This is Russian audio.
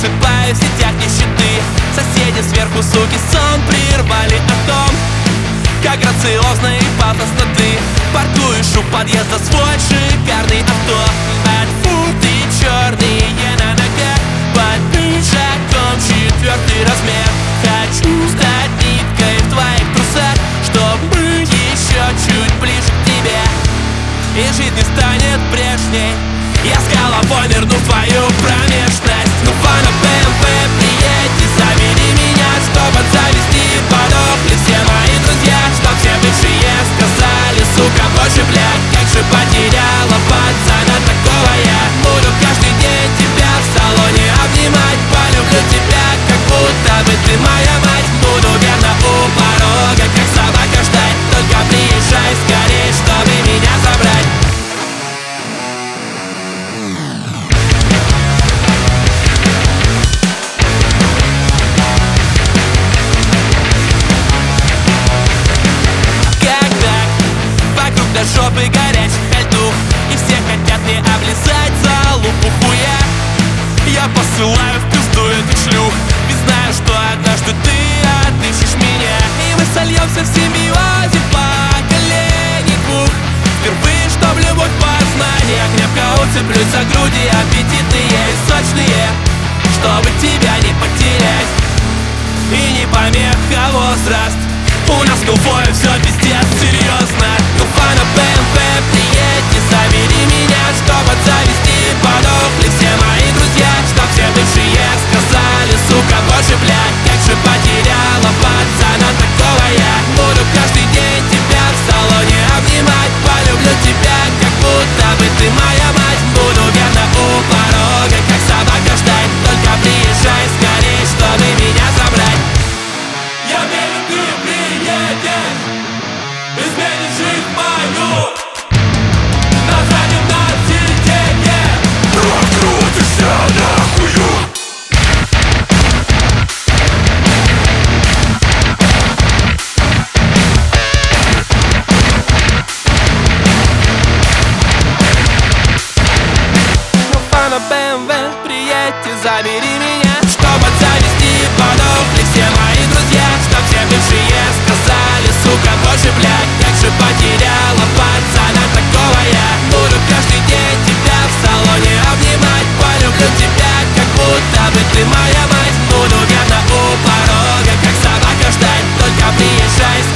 Просыпаюсь в сетях нищеты. Соседи сверху, суки, сон прервали о том, как грациозно и пафосно ты паркуешь у подъезда свой шикарный авто. От футы черные на ногах, под пиджаком 4-й размер. Хочу стать ниткой в твоих трусах, чтоб быть еще чуть ближе к тебе, и жизнь не станет прежней. Я с головой нырну в твою промежность. Ну фана БМВ, приедь и забери меня, чтобы от зависти подохли все мои друзья. Что все бывшие сказали, сука, больше, блядь, как же потеряла пацана такого я. Буду каждый день тебя в салоне обнимать, полюблю тебя, как будто бы ты моя мать. Буду верно у порога, как собака ждать, только приезжай скорей, чтобы меня забрать. До жопы горячих льду, и все хотят мне облизать за лупу хуя. Я посылаю в пизду этих шлюх, ведь знаю, что однажды ты отыщешь меня, и мы сольемся в симбиозе поколений двух. Впервые, чтоб любовь познания, крепко уцеплюсь за груди аппетитные и сочные, чтобы тебя не потерять. И не помеха возраст, у нас в Гулфое все пиздец серьезно. Ну фана БМВ, приедь и забери меня, чтоб от зависти подохли все мои друзья. Чтоб все бывшие сказали, сука, больше, блядь, как же потеряла пацана такого я. Буду каждый день тебя в салоне обнимать, полюблю тебя, как будто бы ты моя мать. Буду верно у порога, как собака ждать, только приезжай скорей, чтобы меня забрать. Я верю, ты приедешь, изменишь жизнь мою. На заднем сиденье прокрутишься нахую. Ну фана БМВ, приедь и забери меня, чтобы завести подохли все мои друзья. Чтоб все бывшие сказали, сука, больше, блядь, как же потеряла пацана такого я. Буду каждый день тебя в салоне обнимать, полюблю тебя, как будто бы ты моя мать. Буду верно у порога, как собака ждать, только приезжай.